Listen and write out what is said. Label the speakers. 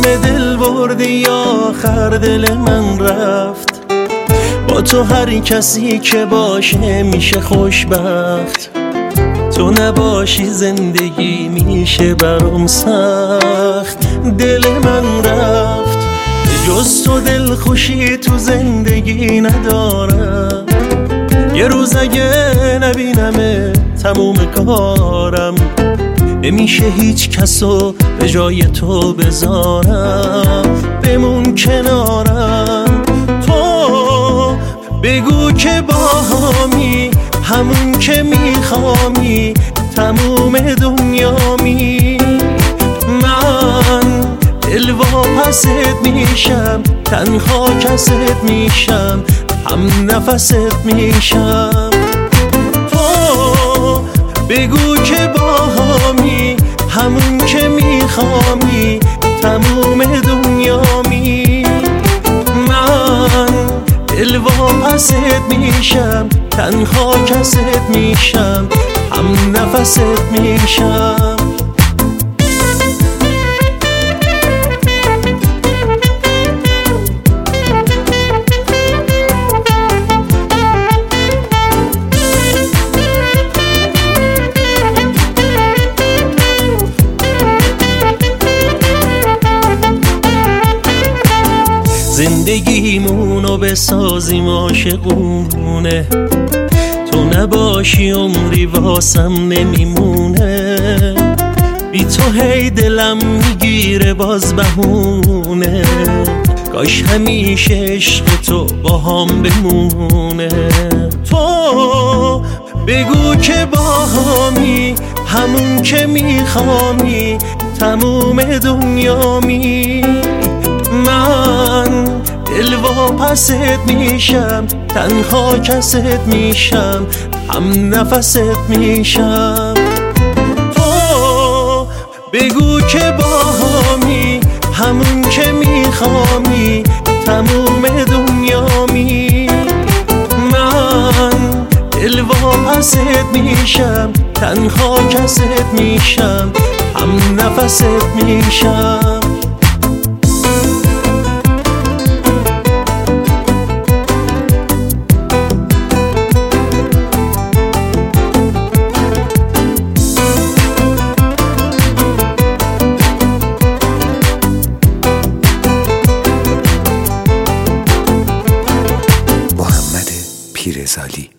Speaker 1: دل بردی آخر دل من رفت، با تو هر کسی که باشه میشه خوشبخت. تو نباشی زندگی میشه برام سخت. دل من رفت، جز تو دل خوشی تو زندگی ندارم. یه روز اگه نبینم تموم کارم، نمیشه هیچ کسو به جای تو بذارم. بمون کنارم، تو بگو که باهامی، همون که میخوامی، تموم دنیامی. من دلواپست میشم، تنها کست میشم، هم نفست میشم. تو بگو که باهامی، همون که میخوامی، تموم دنیامی. من دلواپست میشم، تنها کست میشم، هم نفست میشم. زندگیمونو بسازیم عاشقونه، تو نباشی عمری واسم نمیمونه. بی تو هی دلم میگیره باز بهونه، کاش همیشه عشق تو با هم بمونه. تو بگو که باهامی، همون که میخوامی، تموم دنیامی. من دلواپست میشم، تنها کست میشم، هم نفست میشم. تو بگو که باهامی، همون که میخوامی، تموم دنیامی. من دلواپست میشم، تنها کست میشم، هم نفست میشم.
Speaker 2: پیرزالی